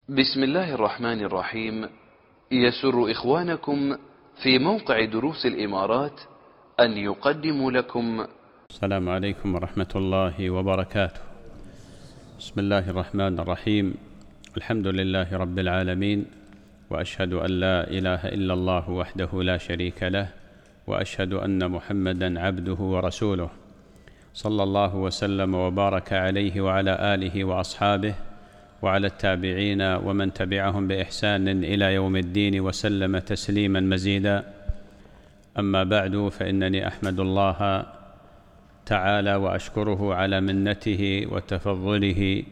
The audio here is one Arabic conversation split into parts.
بسم الله الرحمن الرحيم. يسر إخوانكم في موقع دروس الإمارات أن يقدموا لكم. السلام عليكم ورحمة الله وبركاته. بسم الله الرحمن الرحيم. الحمد لله رب العالمين، وأشهد أن لا إله إلا الله وحده لا شريك له، وأشهد أن محمدًا عبده ورسوله، صلى الله وسلم وبارك عليه وعلى آله وأصحابه وعلى التابعين ومن تبعهم بإحسان إلى يوم الدين وسلم تسليما مزيدا. أما بعد، فإنني أحمد الله تعالى وأشكره على منته وتفضله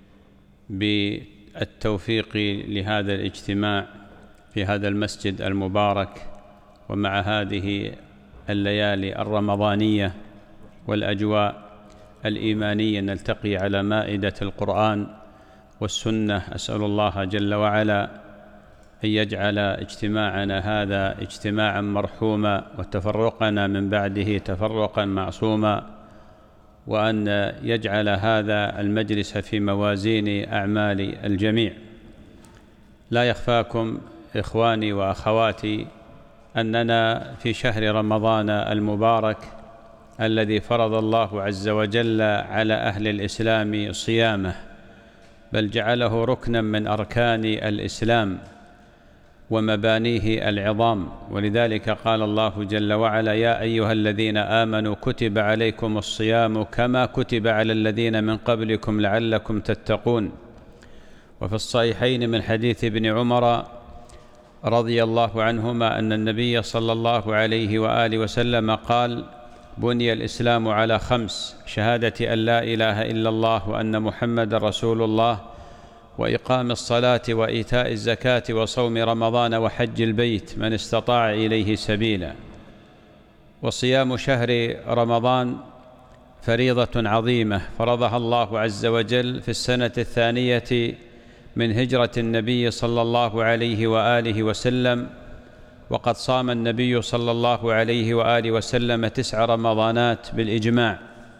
بالتوفيق لهذا الاجتماع في هذا المسجد المبارك، ومع هذه الليالي الرمضانية والأجواء الإيمانية نلتقي على مائدة القرآن والسنة. أسأل الله جل وعلا أن يجعل اجتماعنا هذا اجتماعا مرحوما، وتفرقنا من بعده تفرقا معصوما، وأن يجعل هذا المجلس في موازين أعمال الجميع. لا يخفاكم إخواني وأخواتي أننا في شهر رمضان المبارك الذي فرض الله عز وجل على أهل الإسلام صيامه، بل جعله ركنا من أركان الإسلام ومبانيه العظام. ولذلك قال الله جل وعلا: يا أيها الذين آمنوا كتب عليكم الصيام كما كتب على الذين من قبلكم لعلكم تتقون. وفي الصحيحين من حديث ابن عمر رضي الله عنهما أن النبي صلى الله عليه وآله وسلم قال: بني الإسلام على 5: شهادة أن لا إله إلا الله وأن محمد رسول الله، وإقام الصلاة وإيتاء الزكاة وصوم رمضان وحج البيت من استطاع إليه سبيلا. وصيام شهر رمضان فريضة عظيمة فرضها الله عز وجل في السنة 2 من هجرة النبي صلى الله عليه وآله وسلم، وقد صام النبي صلى الله عليه وآله وسلم 9 رمضانات بالإجماع.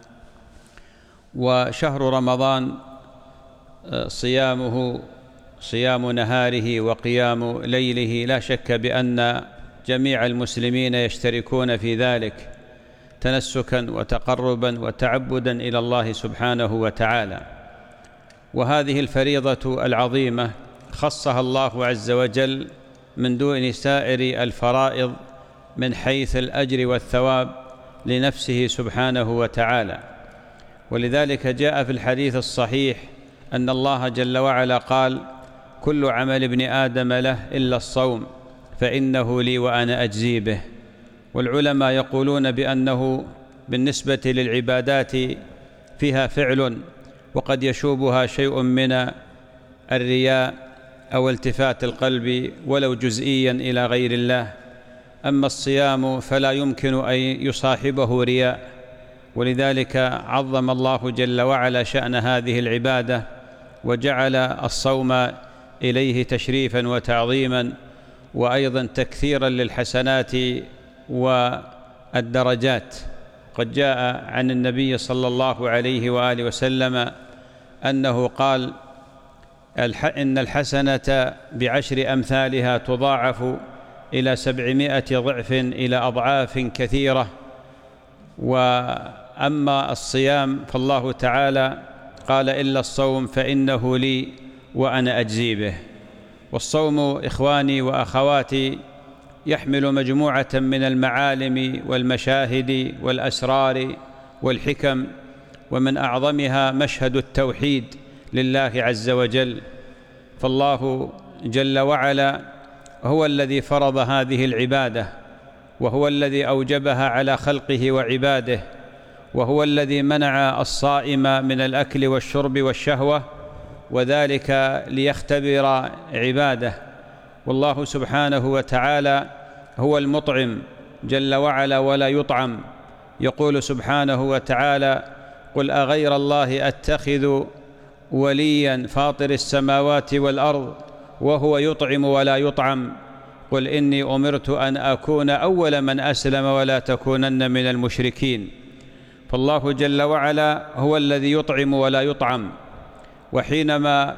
وشهر رمضان صيامه صيام نهاره وقيام ليله، لا شك بأن جميع المسلمين يشتركون في ذلك تنسكا وتقربا وتعبدا إلى الله سبحانه وتعالى. وهذه الفريضة العظيمة خصها الله عز وجل من دون سائر الفرائض من حيث الأجر والثواب لنفسه سبحانه وتعالى. ولذلك جاء في الحديث الصحيح أن الله جل وعلا قال: كل عمل ابن آدم له إلا الصوم فإنه لي وأنا أجزي به. والعلماء يقولون بأنه بالنسبة للعبادات فيها فعل وقد يشوبها شيء من الرياء أو التفات القلب ولو جزئيا إلى غير الله. أما الصيام فلا يمكن أن يصاحبه رياء، ولذلك عظم الله جل وعلا شأن هذه العبادة وجعل الصوم إليه تشريفا وتعظيما، وأيضا تكثيرا للحسنات والدرجات. قد جاء عن النبي صلى الله عليه وآله وسلم أنه قال: إن الحسنة ب10 أمثالها تضاعف إلى 700 ضعف إلى أضعاف كثيرة. وأما الصيام فالله تعالى قال: إلا الصوم فإنه لي وأنا أجزي به. والصوم إخواني وأخواتي يحمل مجموعة من المعالم والمشاهد والأسرار والحكم، ومن أعظمها مشهد التوحيد لله عز وجل. فالله جل وعلا هو الذي فرض هذه العبادة، وهو الذي أوجبها على خلقه وعباده، وهو الذي منع الصائم من الأكل والشرب والشهوة، وذلك ليختبر عباده. والله سبحانه وتعالى هو المطعم جل وعلا ولا يطعم. يقول سبحانه وتعالى: قل أغير الله أتخذ وليا فاطر السماوات والأرض وهو يطعم ولا يطعم، قل إني أمرت أن أكون أول من أسلم ولا تكونن من المشركين. فالله جل وعلا هو الذي يطعم ولا يطعم. وحينما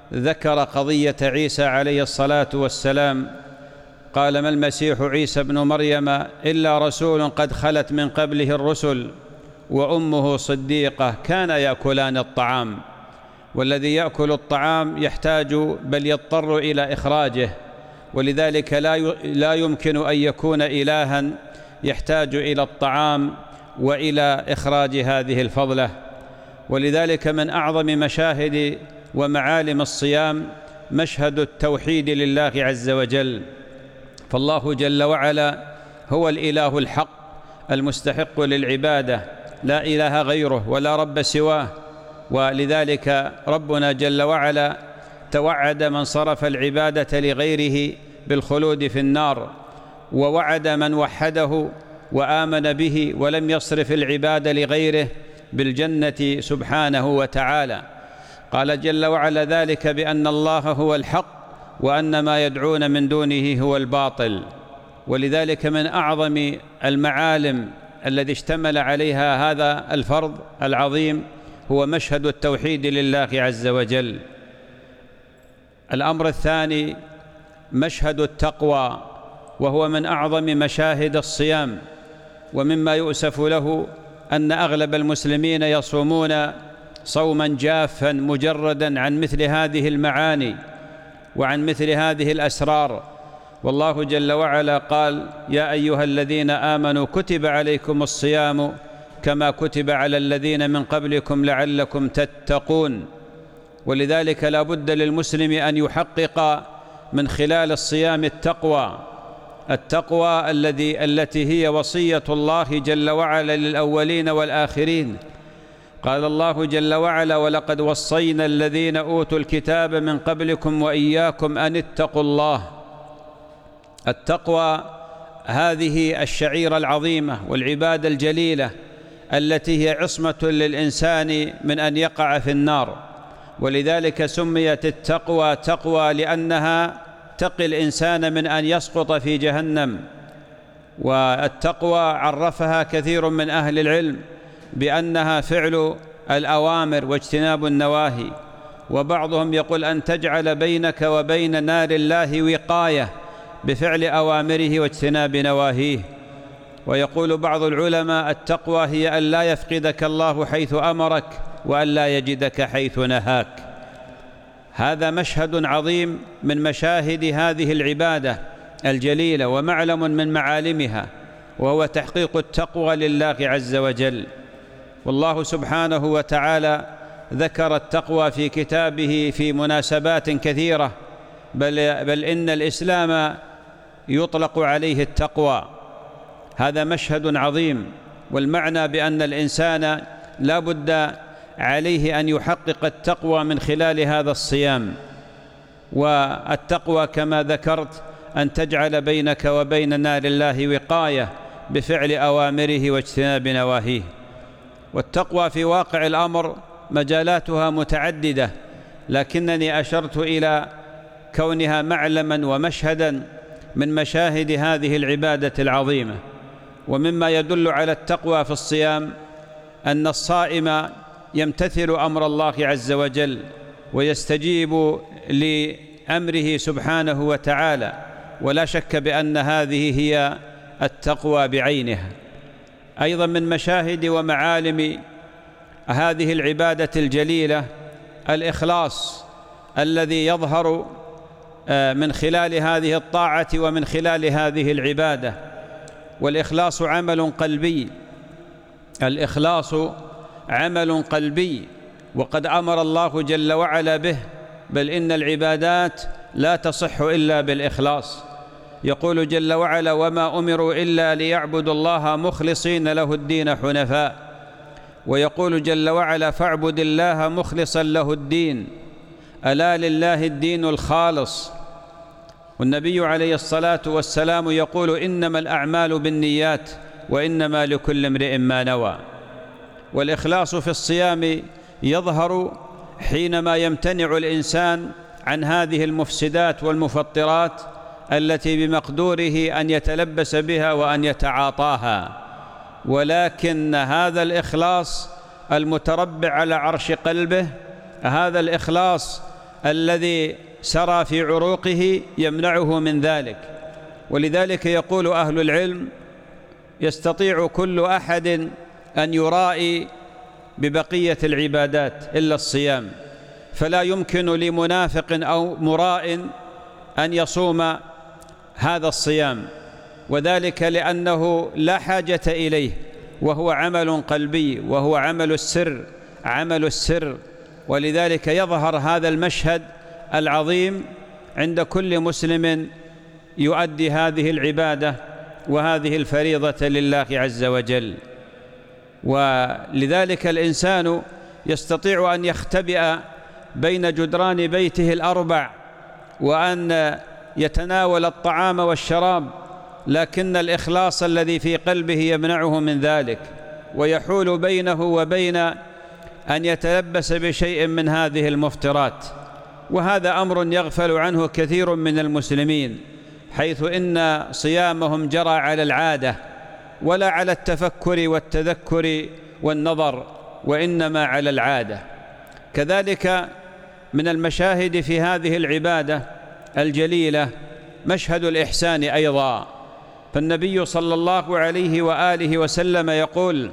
ذكر قضية عيسى عليه الصلاة والسلام، قال: ما المسيح عيسى ابن مريم إلا رسول قد خلت من قبله الرسل وأمه صديقة كان يأكلان الطعام. والذي يأكل الطعام يحتاج بل يضطر إلى إخراجه، ولذلك لا يمكن أن يكون إلها يحتاج إلى الطعام وإلى إخراج هذه الفضلة. ولذلك من أعظم مشاهد ومعالم الصيام مشهد التوحيد لله عز وجل، فالله جل وعلا هو الإله الحق المستحق للعبادة، لا إله غيره ولا رب سواه. ولذلك ربنا جل وعلا توعد من صرف العبادة لغيره بالخلود في النار، ووعد من وحده وآمن به ولم يصرف العبادة لغيره بالجنة سبحانه وتعالى. قال جل وعلا ذلك بأن الله هو الحق وأن ما يدعون من دونه هو الباطل. ولذلك من أعظم المعالم الذي اشتمل عليها هذا الفرض العظيم هو مشهد التوحيد لله عز وجل. الأمر الثاني مشهد التقوى، وهو من أعظم مشاهد الصيام، ومما يؤسف له أن أغلب المسلمين يصومون صوما جافا مجردا عن مثل هذه المعاني وعن مثل هذه الأسرار. والله جل وعلا قال: يا أيها الذين آمنوا كتب عليكم الصيام كما كتب على الذين من قبلكم لعلكم تتقون. ولذلك لا بد للمسلم أن يحقق من خلال الصيام التقوى التي هي وصية الله جل وعلا للأولين والآخرين. قال الله جل وعلا: ولقد وصينا الذين أوتوا الكتاب من قبلكم وإياكم أن اتقوا الله. التقوى هذه الشعيرة العظيمة والعبادة الجليلة التي هي عصمة للإنسان من أن يقع في النار، ولذلك سميت التقوى تقوى لأنها تقي الإنسان من أن يسقط في جهنم. والتقوى عرفها كثير من أهل العلم بأنها فعل الأوامر واجتناب النواهي، وبعضهم يقول أن تجعل بينك وبين نار الله وقاية بفعل أوامره واجتناب نواهيه. ويقول بعض العلماء: التقوى هي أن لا يفقدك الله حيث أمرك وأن لا يجدك حيث نهاك. هذا مشهد عظيم من مشاهد هذه العبادة الجليلة ومعلم من معالمها، وهو تحقيق التقوى لله عز وجل. والله سبحانه وتعالى ذكر التقوى في كتابه في مناسبات كثيرة، بل إن الإسلام يطلق عليه التقوى. هذا مشهد عظيم، والمعنى بأن الإنسان لا بد عليه أن يحقق التقوى من خلال هذا الصيام. والتقوى كما ذكرت أن تجعل بينك وبين نار الله وقاية بفعل أوامره واجتناب نواهيه. والتقوى في واقع الأمر مجالاتها متعددة، لكنني أشرت إلى كونها معلما ومشهدا من مشاهد هذه العبادة العظيمة. ومما يدل على التقوى في الصيام أن الصائم يمتثل أمر الله عز وجل ويستجيب لأمره سبحانه وتعالى، ولا شك بأن هذه هي التقوى بعينها. أيضا من مشاهد ومعالم هذه العبادة الجليلة الإخلاص الذي يظهر من خلال هذه الطاعة ومن خلال هذه العبادة. والإخلاص عمل قلبي، الإخلاص عمل قلبي، وقد أمر الله جل وعلا به، بل إن العبادات لا تصح إلا بالإخلاص. يقول جل وعلا: وما أمروا إلا ليعبدوا الله مخلصين له الدين حنفاء. ويقول جل وعلا: فاعبد الله مخلصا له الدين، ألا لله الدين الخالص. والنبي عليه الصلاة والسلام يقول: إنما الأعمال بالنيات وإنما لكل امرئ ما نوى. والإخلاص في الصيام يظهر حينما يمتنع الإنسان عن هذه المفسدات والمفطرات التي بمقدوره أن يتلبس بها وأن يتعاطاها. ولكن هذا الإخلاص المتربع على عرش قلبه، هذا الإخلاص الذي سرى في عروقه يمنعه من ذلك. ولذلك يقول أهل العلم: يستطيع كل أحد أن يرائي ببقية العبادات إلا الصيام، فلا يمكن لمنافق أو مراء أن يصوم هذا الصيام، وذلك لأنه لا حاجة إليه، وهو عمل قلبي، وهو عمل السر. ولذلك يظهر هذا المشهد العظيم عند كل مسلم يؤدي هذه العبادة وهذه الفريضة لله عز وجل. ولذلك الإنسان يستطيع أن يختبئ بين جدران بيته الأربع وأن يتناول الطعام والشراب، لكن الإخلاص الذي في قلبه يمنعه من ذلك، ويحول بينه وبين أن يتلبس بشيء من هذه المفطرات. وهذا أمر يغفل عنه كثير من المسلمين، حيث إن صيامهم جرى على العادة ولا على التفكر والتذكر والنظر، وإنما على العادة. كذلك من المشاهد في هذه العبادة الجليلة مشهد الإحسان أيضا، فالنبي صلى الله عليه وآله وسلم يقول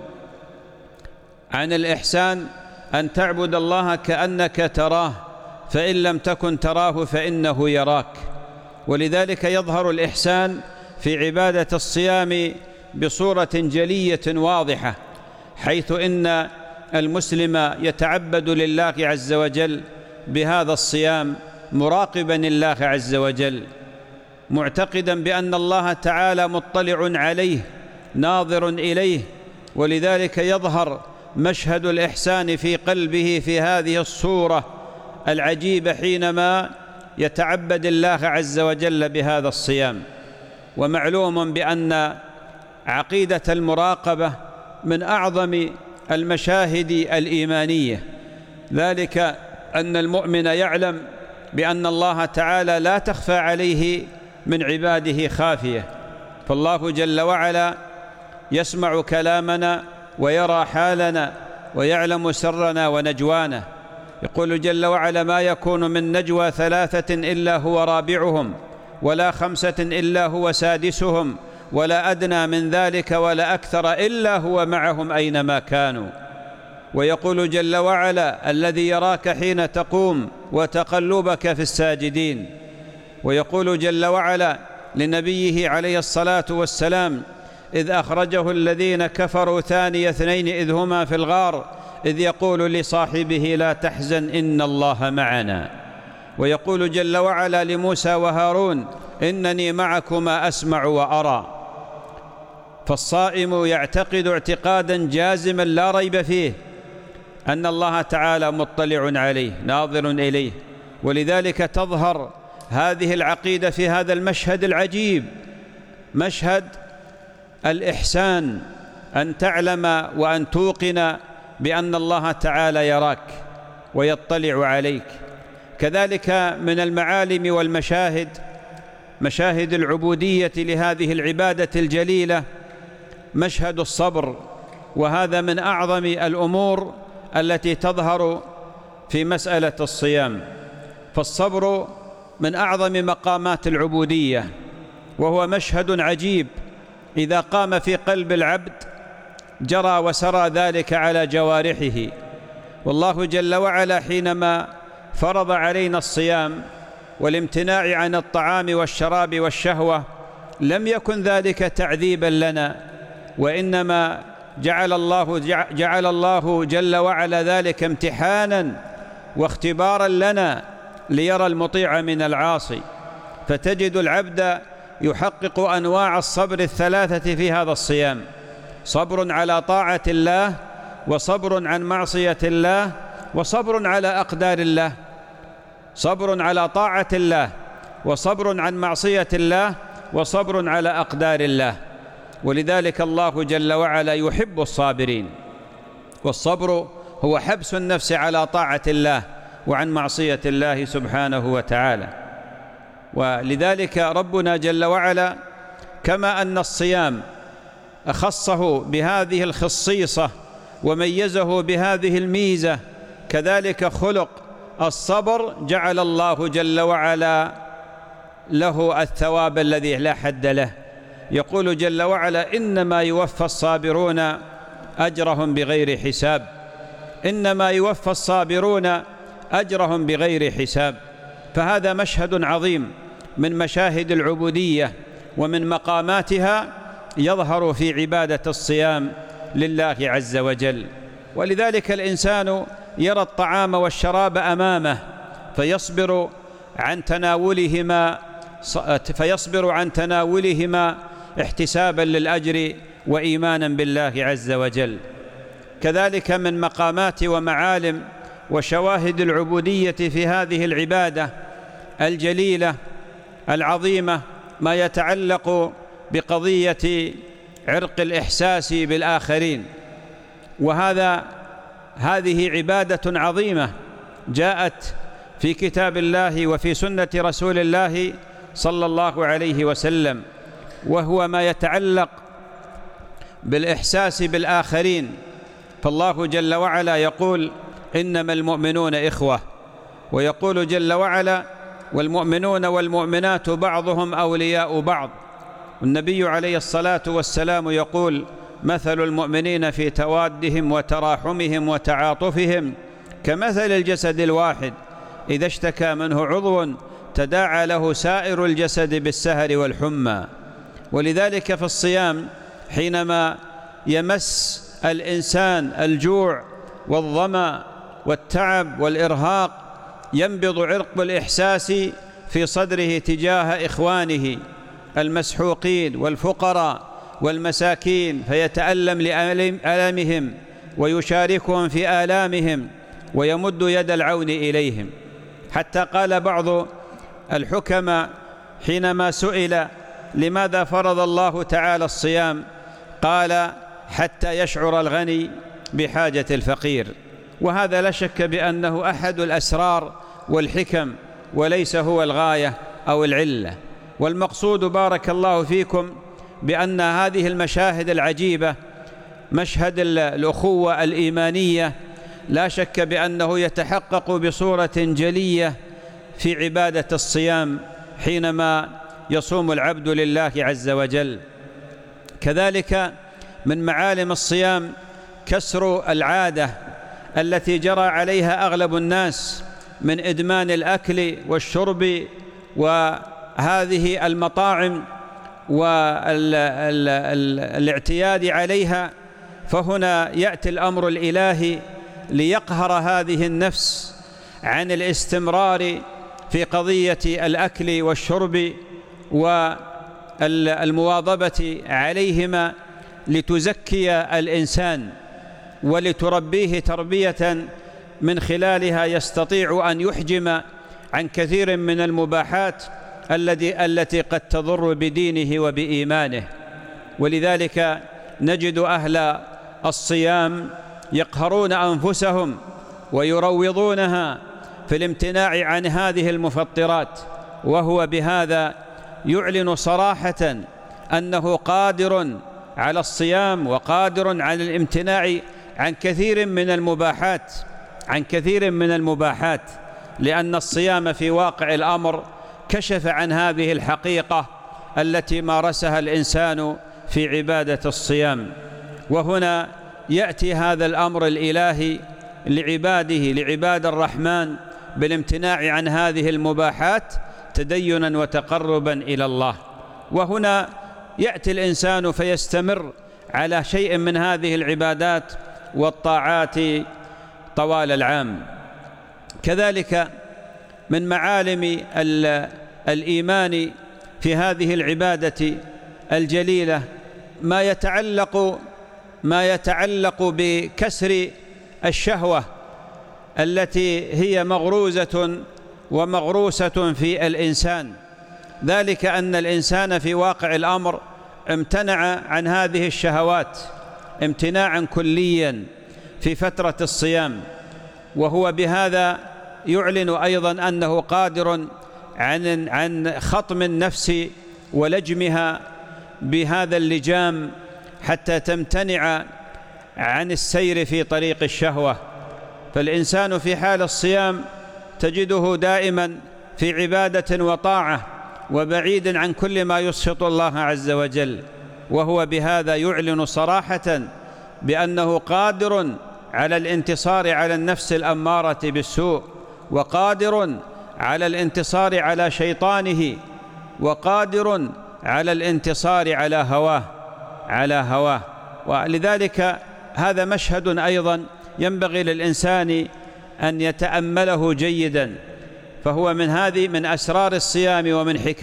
عن الإحسان: أن تعبد الله كأنك تراه، فإن لم تكن تراه فإنه يراك. ولذلك يظهر الإحسان في عبادة الصيام بصورة جلية واضحة، حيث إن المسلم يتعبد لله عز وجل بهذا الصيام مراقبا الله عز وجل، معتقدا بأن الله تعالى مطلع عليه ناظر إليه. ولذلك يظهر مشهد الإحسان في قلبه في هذه الصورة العجيبة حينما يتعبد الله عز وجل بهذا الصيام. ومعلوم بأن عقيدة المراقبة من أعظم المشاهد الإيمانية، ذلك أن المؤمن يعلم بأن الله تعالى لا تخفى عليه من عباده خافية، فالله جل وعلا يسمع كلامنا ويرى حالنا ويعلم سرنا ونجوانا. يقول جل وعلا: ما يكون من نجوى ثلاثة إلا هو رابعهم، ولا خمسة إلا هو سادسهم، ولا أدنى من ذلك ولا أكثر إلا هو معهم أينما كانوا. ويقول جل وعلا: الذي يراك حين تقوم وتقلبك في الساجدين. ويقول جل وعلا لنبيه عليه الصلاة والسلام: إذ أخرجه الذين كفروا ثاني اثنين إذ هما في الغار إذ يقول لصاحبه لا تحزن إن الله معنا. ويقول جل وعلا لموسى وهارون: إنني معكما أسمع وأرى. فالصائم يعتقد اعتقادا جازما لا ريب فيه أن الله تعالى مطلع عليه ناظر إليه. ولذلك تظهر هذه العقيدة في هذا المشهد العجيب، مشهد الإحسان، أن تعلم وأن توقن بأن الله تعالى يراك ويطلع عليك. كذلك من المعالم والمشاهد مشاهد العبودية لهذه العبادة الجليلة مشهد الصبر، وهذا من أعظم الأمور التي تظهر في مسألة الصيام. فالصبر من أعظم مقامات العبودية، وهو مشهد عجيب إذا قام في قلب العبد جرى وسرى ذلك على جوارحه. والله جل وعلا حينما فرض علينا الصيام والامتناع عن الطعام والشراب والشهوة لم يكن ذلك تعذيبا لنا، وإنما جعل الله جل وعلا ذلك امتحانا واختبارا لنا ليرى المطيع من العاصي. فتجد العبد يحقق أنواع الصبر الثلاثة في هذا الصيام: صبر على طاعة الله، وصبر عن معصية الله، وصبر على أقدار الله. صبر على طاعة الله، وصبر عن معصية الله، وصبر على أقدار الله. ولذلك الله جل وعلا يحب الصابرين. والصبر هو حبس النفس على طاعة الله وعن معصية الله سبحانه وتعالى. ولذلك ربنا جل وعلا كما أن الصيام أخصه بهذه الخصيصة وميزه بهذه الميزة، كذلك خلق الصبر جعل الله جل وعلا له الثواب الذي لا حد له. يقول جل وعلا: إنما يوفى الصابرون أجرهم بغير حساب. إنما يوفى الصابرون أجرهم بغير حساب. فهذا مشهد عظيم من مشاهد العبودية ومن مقاماتها يظهر في عبادة الصيام لله عز وجل. ولذلك الإنسان يرى الطعام والشراب أمامه فيصبر عن تناولهما احتسابا للأجر وإيمانا بالله عز وجل. كذلك من مقامات ومعالم وشواهد العبودية في هذه العبادة الجليلة العظيمة ما يتعلق بقضية عرق الإحساس بالآخرين. هذه عبادة عظيمة جاءت في كتاب الله وفي سنة رسول الله صلى الله عليه وسلم، وهو ما يتعلق بالإحساس بالآخرين. فالله جل وعلا يقول: إنما المؤمنون إخوة، ويقول جل وعلا: والمؤمنون والمؤمنات بعضهم أولياء بعض. والنبي عليه الصلاة والسلام يقول: مثل المؤمنين في توادهم وتراحمهم وتعاطفهم كمثل الجسد الواحد إذا اشتكى منه عضو تداعى له سائر الجسد بالسهر والحمى. ولذلك في الصيام حينما يمس الإنسان الجوع والظمأ والتعب والإرهاق ينبض عرق الإحساس في صدره تجاه إخوانه المسحوقين والفقراء والمساكين، فيتألم لألمهم ويشاركهم في آلامهم ويمد يد العون إليهم. حتى قال بعض الحكماء حينما سئل لماذا فرض الله تعالى الصيام قال: حتى يشعر الغني بحاجة الفقير. وهذا لا شك بأنه أحد الأسرار والحكم وليس هو الغاية أو العلة. والمقصود بارك الله فيكم بأن هذه المشاهد العجيبة، مشهد الأخوة الإيمانية، لا شك بأنه يتحقق بصورة جلية في عبادة الصيام حينما يصوم العبد لله عز وجل. كذلك من معالم الصيام كسر العادة التي جرى عليها أغلب الناس من إدمان الأكل والشرب وهذه المطاعم والاعتياد عليها. فهنا يأتي الأمر الإلهي ليقهر هذه النفس عن الاستمرار في قضية الأكل والشرب والمواظبة عليهما، لتزكي الإنسان ولتربيه تربية من خلالها يستطيع أن يحجم عن كثير من المباحات التي قد تضر بدينه وبإيمانه. ولذلك نجد أهل الصيام يقهرون أنفسهم ويروضونها في الامتناع عن هذه المفطرات، وهو بهذا يعلن صراحة أنه قادر على الصيام وقادر على الامتناع عن كثير من المباحات، لأن الصيام في واقع الأمر كشف عن هذه الحقيقة التي مارسها الإنسان في عبادة الصيام. وهنا يأتي هذا الأمر الإلهي لعباد الرحمن بالامتناع عن هذه المباحات تدينا وتقربا إلى الله. وهنا يأتي الإنسان فيستمر على شيء من هذه العبادات والطاعات طوال العام. كذلك من معالم الإيمان في هذه العبادة الجليلة ما يتعلق بكسر الشهوة التي هي مغروسة في الإنسان. ذلك أن الإنسان في واقع الأمر امتنع عن هذه الشهوات امتناعا كليا في فترة الصيام، وهو بهذا يعلن أيضا أنه قادر عن خطم النفس ولجمها بهذا اللجام حتى تمتنع عن السير في طريق الشهوة. فالإنسان في حال الصيام تجده دائما في عبادة وطاعة وبعيد عن كل ما يسخط الله عز وجل، وهو بهذا يعلن صراحة بأنه قادر على الانتصار على النفس الأمارة بالسوء، وقادر على الانتصار على شيطانه، وقادر على الانتصار على هواه. ولذلك هذا مشهد أيضا ينبغي للإنسان أن يتأمله جيدا، فهو من أسرار الصيام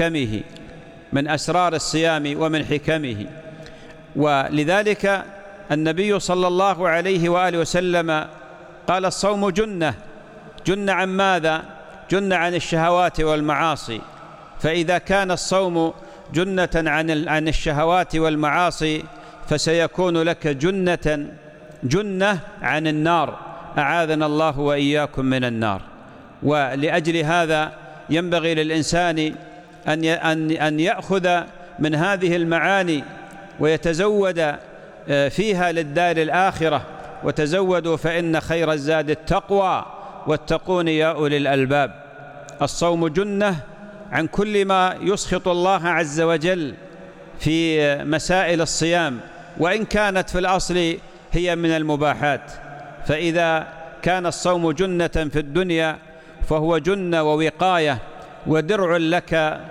ومن حكمه. ولذلك النبي صلى الله عليه وآله وسلم قال: الصوم جنة عن ماذا؟ جنة عن الشهوات والمعاصي. فإذا كان الصوم جنة عن الشهوات والمعاصي فسيكون لك جنة عن النار، أعاذنا الله وإياكم من النار. ولأجل هذا ينبغي للإنسان أن يأخذ من هذه المعاني ويتزود فيها للدار الآخرة. وتزودوا فإن خير الزاد التقوى واتقون يا أولي الألباب. الصوم جنة عن كل ما يسخط الله عز وجل في مسائل الصيام، وإن كانت في الأصل هي من المباحات. فإذا كان الصوم جنة في الدنيا فهو جنة ووقاية ودرع لك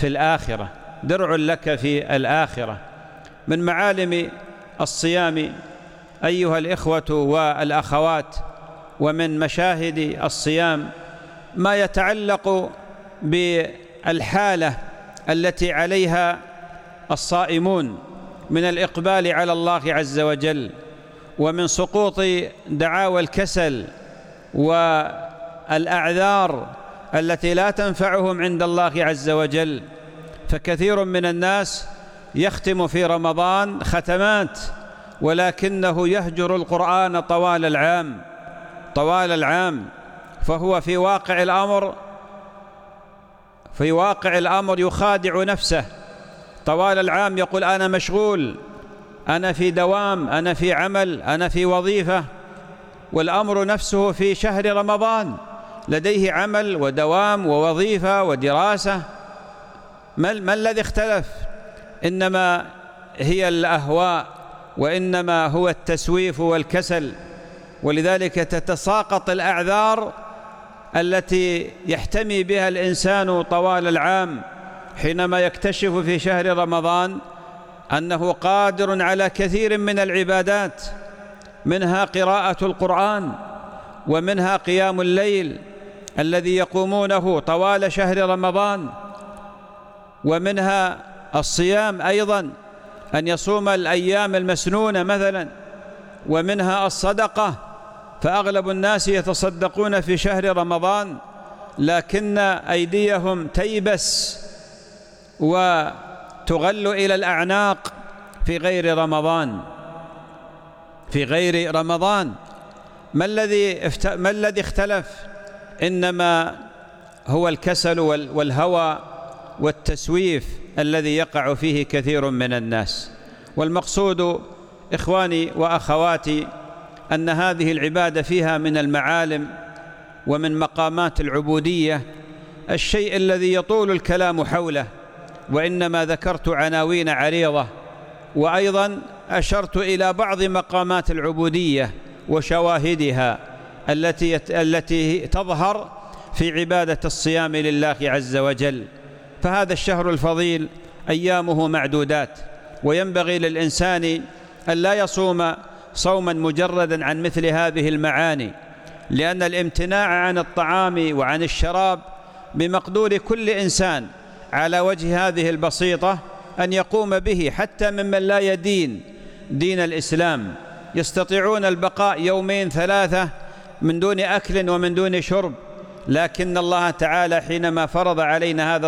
في الآخرة. من معالم الصيام أيها الإخوة والأخوات، ومن مشاهد الصيام ما يتعلق بالحالة التي عليها الصائمون من الإقبال على الله عز وجل، ومن سقوط دعاوى الكسل والأعذار التي لا تنفعهم عند الله عز وجل. فكثير من الناس يختم في رمضان ختمات، ولكنه يهجر القرآن طوال العام، فهو في واقع الأمر يخادع نفسه طوال العام، يقول: أنا مشغول، أنا في دوام، أنا في عمل، أنا في وظيفة. والأمر نفسه في شهر رمضان لديه عمل ودوام ووظيفة ودراسة. ما الذي اختلف؟ إنما هي الأهواء، وإنما هو التسويف والكسل. ولذلك تتساقط الأعذار التي يحتمي بها الإنسان طوال العام حينما يكتشف في شهر رمضان أنه قادر على كثير من العبادات، منها قراءة القرآن، ومنها قيام الليل الذي يقومونه طوال شهر رمضان، ومنها الصيام أيضا، أن يصوم الأيام المسنونة مثلا، ومنها الصدقة، فأغلب الناس يتصدقون في شهر رمضان لكن أيديهم تيبس وتغل إلى الأعناق في غير رمضان. ما الذي اختلف؟ إنما هو الكسل والهوى والتسويف الذي يقع فيه كثير من الناس. والمقصود إخواني وأخواتي أن هذه العبادة فيها من المعالم ومن مقامات العبودية الشيء الذي يطول الكلام حوله، وإنما ذكرت عناوين عريضة، وأيضا أشرت إلى بعض مقامات العبودية وشواهدها التي تظهر في عبادة الصيام لله عز وجل. فهذا الشهر الفضيل أيامه معدودات، وينبغي للإنسان أن لا يصوم صوما مجردا عن مثل هذه المعاني، لأن الامتناع عن الطعام وعن الشراب بمقدور كل إنسان على وجه هذه البسيطة أن يقوم به، حتى ممن لا يدين دين الإسلام، يستطيعون البقاء 2-3 من دون أكل ومن دون شرب. لكن الله تعالى حينما فرض علينا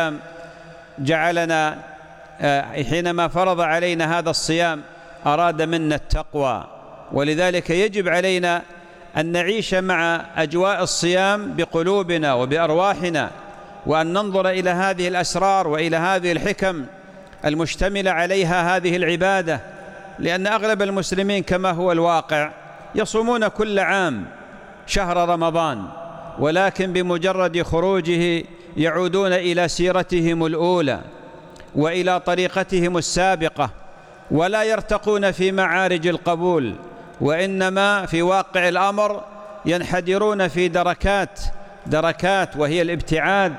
هذا الصيام أراد منا التقوى. ولذلك يجب علينا أن نعيش مع أجواء الصيام بقلوبنا وبأرواحنا، وأن ننظر إلى هذه الأسرار وإلى هذه الحكم المشتملة عليها هذه العبادة. لأن أغلب المسلمين كما هو الواقع يصومون كل عام شهر رمضان، ولكن بمجرد خروجه يعودون إلى سيرتهم الأولى وإلى طريقتهم السابقة، ولا يرتقون في معارج القبول، وإنما في واقع الأمر ينحدرون في دركات وهي الابتعاد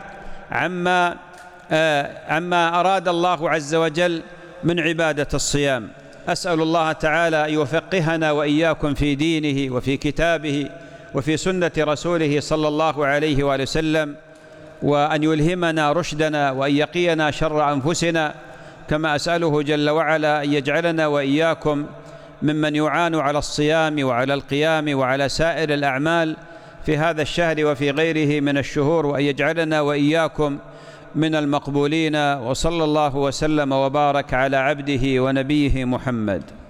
عما أراد الله عز وجل من عبادة الصيام. أسأل الله تعالى أن يفقهنا وإياكم في دينه وفي كتابه وفي سنة رسوله صلى الله عليه وآله وسلم، وأن يلهمنا رشدنا وأن يقينا شر أنفسنا، كما أسأله جل وعلا أن يجعلنا وإياكم ممن يعان على الصيام وعلى القيام وعلى سائر الأعمال في هذا الشهر وفي غيره من الشهور، وأن يجعلنا وإياكم من المقبولين. وصلى الله وسلم وبارك على عبده ونبيه محمد.